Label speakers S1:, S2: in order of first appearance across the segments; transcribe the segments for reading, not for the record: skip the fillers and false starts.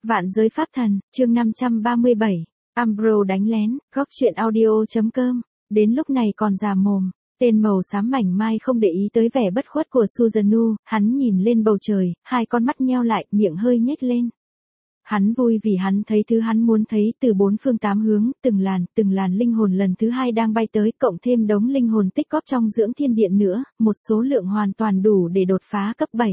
S1: Vạn giới pháp thần, chương 537, Ambro đánh lén, góc chuyện audio.com, đến lúc này còn già mồm, tên màu xám mảnh mai không để ý tới vẻ bất khuất của Susanoo, hắn nhìn lên bầu trời, hai con mắt nheo lại, miệng hơi nhếch lên. Hắn vui vì hắn thấy thứ hắn muốn thấy từ bốn phương tám hướng, từng làn linh hồn lần thứ hai đang bay tới, cộng thêm đống linh hồn tích góp trong dưỡng thiên điện nữa, một số lượng hoàn toàn đủ để đột phá cấp 7.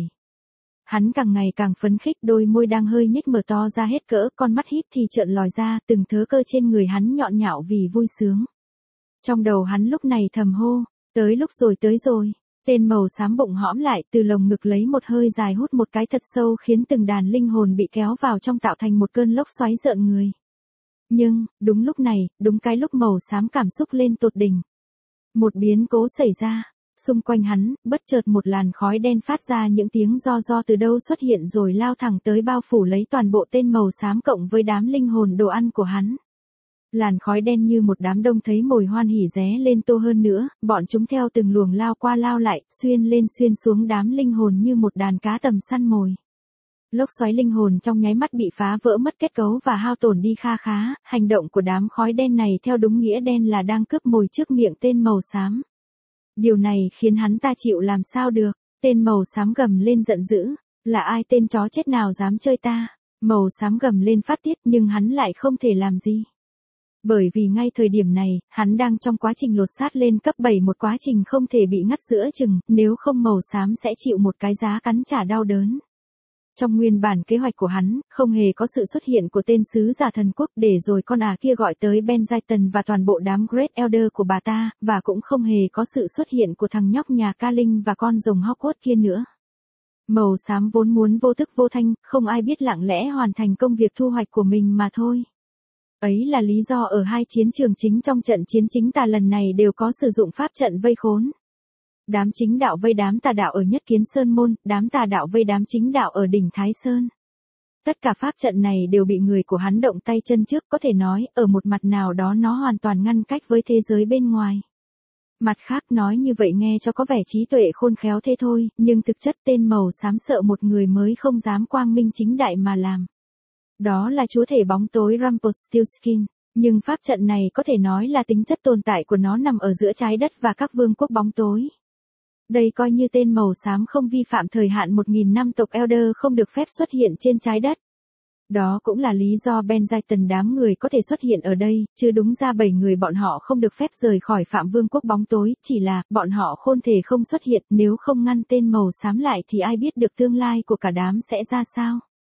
S1: Hắn càng ngày càng phấn khích, đôi môi đang hơi nhếch mở to ra hết cỡ, con mắt híp thì trợn lòi ra, từng thớ cơ trên người hắn nhọn nhạo vì vui sướng. Trong đầu hắn lúc này thầm hô, tới rồi. Tên màu xám bụng hõm lại, từ lồng ngực lấy một hơi dài hút một cái thật sâu khiến từng đàn linh hồn bị kéo vào trong tạo thành một cơn lốc xoáy rợn người. Nhưng, đúng lúc này, đúng cái lúc màu xám cảm xúc lên tột đỉnh. Một biến cố xảy ra. Xung quanh hắn, bất chợt một làn khói đen phát ra những tiếng do từ đâu xuất hiện rồi lao thẳng tới bao phủ lấy toàn bộ tên màu xám cộng với đám linh hồn đồ ăn của hắn. Làn khói đen như một đám đông thấy mồi hoan hỉ ré lên tô hơn nữa, bọn chúng theo từng luồng lao qua lao lại, xuyên lên xuyên xuống đám linh hồn như một đàn cá tầm săn mồi. Lốc xoáy linh hồn trong nháy mắt bị phá vỡ mất kết cấu và hao tổn đi kha khá, hành động của đám khói đen này theo đúng nghĩa đen là đang cướp mồi trước miệng tên màu xám. Điều này khiến hắn ta chịu làm sao được, tên màu xám gầm lên giận dữ, là ai tên chó chết nào dám chơi ta, màu xám gầm lên phát tiết nhưng hắn lại không thể làm gì. Bởi vì ngay thời điểm này, hắn đang trong quá trình lột xác lên cấp 7, một quá trình không thể bị ngắt giữa chừng, nếu không màu xám sẽ chịu một cái giá cắn trả đau đớn. Trong nguyên bản kế hoạch của hắn, không hề có sự xuất hiện của tên sứ giả thần quốc để rồi con kia gọi tới Benjamin và toàn bộ đám Great Elder của bà ta, và cũng không hề có sự xuất hiện của thằng nhóc nhà Ca Linh và con rồng Hogwarts kia nữa. Màu xám vốn muốn vô thức vô thanh, không ai biết lặng lẽ hoàn thành công việc thu hoạch của mình mà thôi. Ấy là lý do ở hai chiến trường chính trong trận chiến chính tà lần này đều có sử dụng pháp trận vây khốn. Đám chính đạo vây đám tà đạo ở Nhất Kiến Sơn Môn, đám tà đạo vây đám chính đạo ở đỉnh Thái Sơn. Tất cả pháp trận này đều bị người của hắn động tay chân trước, có thể nói, ở một mặt nào đó nó hoàn toàn ngăn cách với thế giới bên ngoài. Mặt khác nói như vậy nghe cho có vẻ trí tuệ khôn khéo thế thôi, nhưng thực chất tên màu xám sợ một người mới không dám quang minh chính đại mà làm. Đó là chúa thể bóng tối Rumpelstiltskin. Nhưng pháp trận này có thể nói là tính chất tồn tại của nó nằm ở giữa trái đất và các vương quốc bóng tối. Đây coi như tên màu xám không vi phạm thời hạn 1000 năm tộc Elder không được phép xuất hiện trên trái đất. Đó cũng là lý do Benjamin đám người có thể xuất hiện ở đây, chứ đúng ra 7 người bọn họ không được phép rời khỏi phạm vương quốc bóng tối, chỉ là bọn họ khôn thể không xuất hiện, nếu không ngăn tên màu xám lại thì ai biết được tương lai của cả đám sẽ ra sao.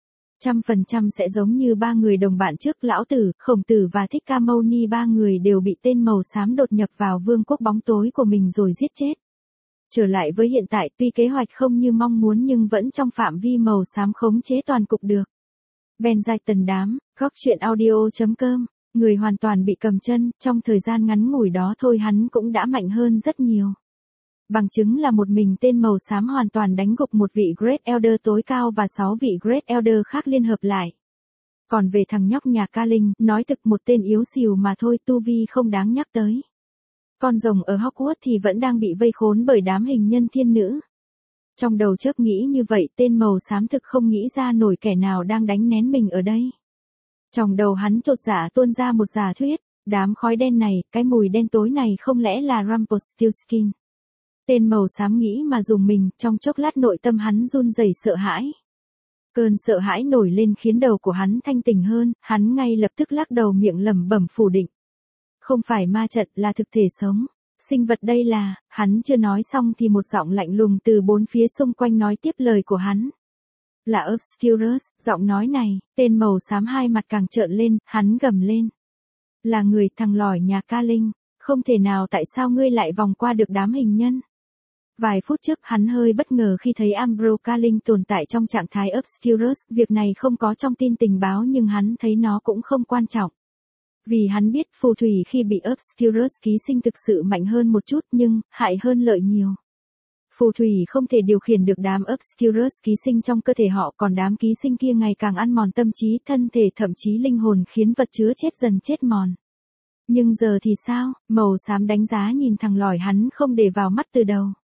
S1: 100% sẽ giống như ba người đồng bạn trước, Lão Tử, Khổng Tử và Thích Ca Mâu Ni, ba người đều bị tên màu xám đột nhập vào vương quốc bóng tối của mình rồi giết chết. Trở lại với hiện tại, tuy kế hoạch không như mong muốn nhưng vẫn trong phạm vi màu xám khống chế toàn cục được. Benjamin đám, góc chuyện audio.com, người hoàn toàn bị cầm chân, trong thời gian ngắn ngủi đó thôi hắn cũng đã mạnh hơn rất nhiều. Bằng chứng là một mình tên màu xám hoàn toàn đánh gục một vị Great Elder tối cao và 6 vị Great Elder khác liên hợp lại. Còn về thằng nhóc nhà Ca Linh, nói thực một tên yếu xìu mà thôi, tu vi không đáng nhắc tới. Con rồng ở Hogwarts thì vẫn đang bị vây khốn bởi đám hình nhân thiên nữ. Trong đầu chớp nghĩ như vậy, tên màu xám thực không nghĩ ra nổi kẻ nào đang đánh nén mình ở đây. Trong đầu hắn chột dạ tuôn ra một giả thuyết, đám khói đen này, cái mùi đen tối này không lẽ là Rumpelstiltskin. Tên màu xám nghĩ mà dùng mình, trong chốc lát nội tâm hắn run rẩy sợ hãi. Cơn sợ hãi nổi lên khiến đầu của hắn thanh tỉnh hơn, hắn ngay lập tức lắc đầu miệng lẩm bẩm phủ định. Không phải ma trận, là thực thể sống. Sinh vật đây là, hắn chưa nói xong thì một giọng lạnh lùng từ bốn phía xung quanh nói tiếp lời của hắn. Là Obscurus, giọng nói này, tên màu xám hai mặt càng trợn lên, hắn gầm lên. Là người, thằng lỏi nhà Ca Linh, không thể nào, tại sao ngươi lại vòng qua được đám hình nhân? Vài phút trước hắn hơi bất ngờ khi thấy Ambro Ca Linh tồn tại trong trạng thái Obscurus, việc này không có trong tin tình báo nhưng hắn thấy nó cũng không quan trọng. Vì hắn biết phù thủy khi bị Obscurus ký sinh thực sự mạnh hơn một chút nhưng, hại hơn lợi nhiều. Phù thủy không thể điều khiển được đám Obscurus ký sinh trong cơ thể họ, còn đám ký sinh kia ngày càng ăn mòn tâm trí, thân thể, thậm chí linh hồn, khiến vật chứa chết dần chết mòn. Nhưng giờ thì sao? Màu xám đánh giá nhìn thằng lỏi hắn không để vào mắt từ đầu.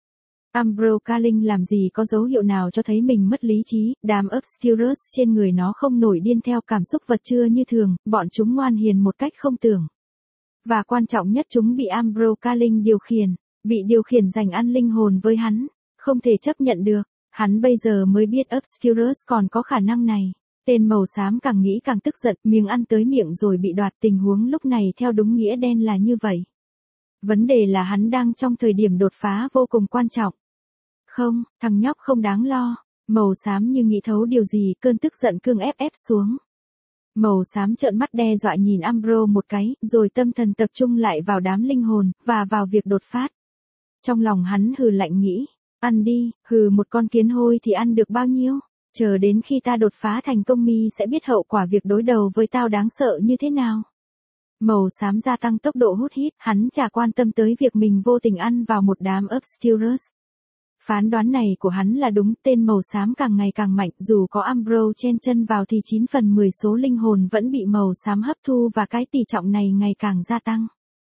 S1: Ambrose Carling làm gì có dấu hiệu nào cho thấy mình mất lý trí, đám Obscurus trên người nó không nổi điên theo cảm xúc vật chứa như thường, bọn chúng ngoan hiền một cách không tưởng. Và quan trọng nhất chúng bị Ambrose Carling điều khiển, bị điều khiển giành ăn linh hồn với hắn, không thể chấp nhận được, hắn bây giờ mới biết Obscurus còn có khả năng này. Tên màu xám càng nghĩ càng tức giận, miếng ăn tới miệng rồi bị đoạt, tình huống lúc này theo đúng nghĩa đen là như vậy. Vấn đề là hắn đang trong thời điểm đột phá vô cùng quan trọng. Không, thằng nhóc không đáng lo, màu xám như nghĩ thấu điều gì, cơn tức giận cương ép xuống. Màu xám trợn mắt đe dọa nhìn Ambrose một cái, rồi tâm thần tập trung lại vào đám linh hồn, và vào việc đột phát. Trong lòng hắn hừ lạnh nghĩ, ăn đi, hừ một con kiến hôi thì ăn được bao nhiêu, chờ đến khi ta đột phá thành công mi sẽ biết hậu quả việc đối đầu với tao đáng sợ như thế nào. Màu xám gia tăng tốc độ hút hít, hắn chả quan tâm tới việc mình vô tình ăn vào một đám Obscurus. Phán đoán này của hắn là đúng, tên màu xám càng ngày càng mạnh, dù có Ambrose chen chân vào thì 9 phần 10 số linh hồn vẫn bị màu xám hấp thu và cái tỷ trọng này ngày càng gia tăng.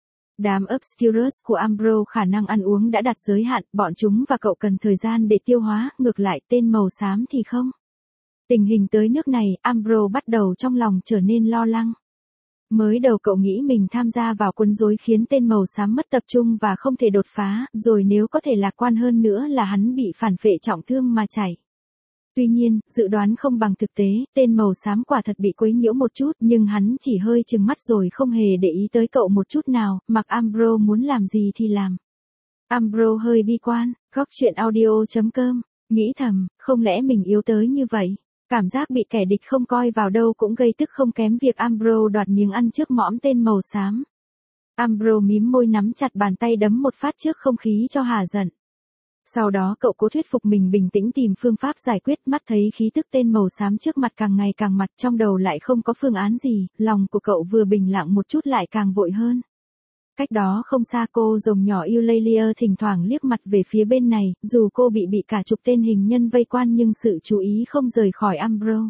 S1: Đám Obscurus của Ambrose khả năng ăn uống đã đạt giới hạn, bọn chúng và cậu cần thời gian để tiêu hóa, ngược lại tên màu xám thì không. Tình hình tới nước này, Ambrose bắt đầu trong lòng trở nên lo lắng. Mới đầu cậu nghĩ mình tham gia vào quấn rối khiến tên màu xám mất tập trung và không thể đột phá, rồi nếu có thể lạc quan hơn nữa là hắn bị phản phệ trọng thương mà chảy. Tuy nhiên, dự đoán không bằng thực tế, tên màu xám quả thật bị quấy nhiễu một chút, nhưng hắn chỉ hơi trừng mắt rồi không hề để ý tới cậu một chút nào, mặc Ambrose muốn làm gì thì làm. Ambrose hơi bi quan, góc chuyện audio.com, nghĩ thầm, không lẽ mình yếu tới như vậy? Cảm giác bị kẻ địch không coi vào đâu cũng gây tức không kém việc Ambrose đoạt miếng ăn trước mõm tên màu xám. Ambrose mím môi nắm chặt bàn tay đấm một phát trước không khí cho hả giận. Sau đó cậu cố thuyết phục mình bình tĩnh tìm phương pháp giải quyết, mắt thấy khí tức tên màu xám trước mặt càng ngày càng mặt, trong đầu lại không có phương án gì, lòng của cậu vừa bình lặng một chút lại càng vội hơn. Cách đó không xa cô rồng nhỏ Eulalia thỉnh thoảng liếc mặt về phía bên này, dù cô bị cả chục tên hình nhân vây quan nhưng sự chú ý không rời khỏi Ambrose.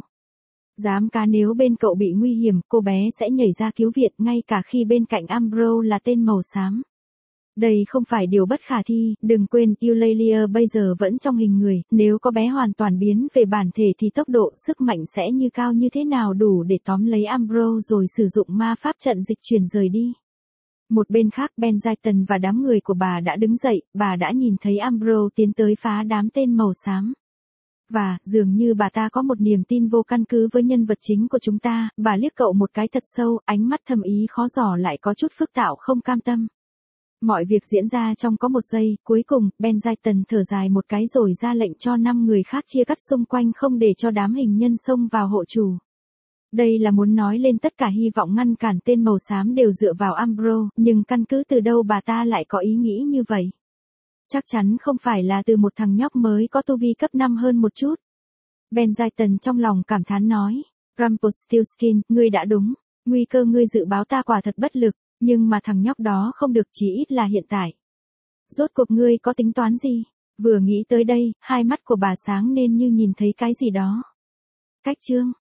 S1: Dám cá nếu bên cậu bị nguy hiểm, cô bé sẽ nhảy ra cứu viện ngay cả khi bên cạnh Ambrose là tên màu xám. Đây không phải điều bất khả thi, đừng quên Eulalia bây giờ vẫn trong hình người, nếu có bé hoàn toàn biến về bản thể thì tốc độ, sức mạnh sẽ như cao như thế nào đủ để tóm lấy Ambrose rồi sử dụng ma pháp trận dịch chuyển rời đi. Một bên khác Benzaiten và đám người của bà đã đứng dậy, bà đã nhìn thấy Ambrose tiến tới phá đám tên màu xám. Và, dường như bà ta có một niềm tin vô căn cứ với nhân vật chính của chúng ta, bà liếc cậu một cái thật sâu, ánh mắt thâm ý khó dò lại có chút phức tạp không cam tâm. Mọi việc diễn ra trong có một giây, cuối cùng, Benzaiten thở dài một cái rồi ra lệnh cho 5 người khác chia cắt xung quanh không để cho đám hình nhân xông vào hộ chủ. Đây là muốn nói lên tất cả hy vọng ngăn cản tên màu xám đều dựa vào Ambrose, nhưng căn cứ từ đâu bà ta lại có ý nghĩ như vậy? Chắc chắn không phải là từ một thằng nhóc mới có tu vi cấp 5 hơn một chút. Benzaiten trong lòng cảm thán nói, Rumpelstiltskin, ngươi đã đúng, nguy cơ ngươi dự báo ta quả thật bất lực, nhưng mà thằng nhóc đó không được, chí ít là hiện tại. Rốt cuộc ngươi có tính toán gì? Vừa nghĩ tới đây, hai mắt của bà sáng nên như nhìn thấy cái gì đó. Cách chương